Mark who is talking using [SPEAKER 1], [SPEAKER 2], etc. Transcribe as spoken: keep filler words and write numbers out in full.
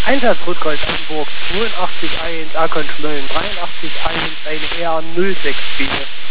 [SPEAKER 1] Einsatz Rotgold Hamburg zweiundachtzig eins, Akon Schmölln dreiundachtzig eins, ein R null sechs vier.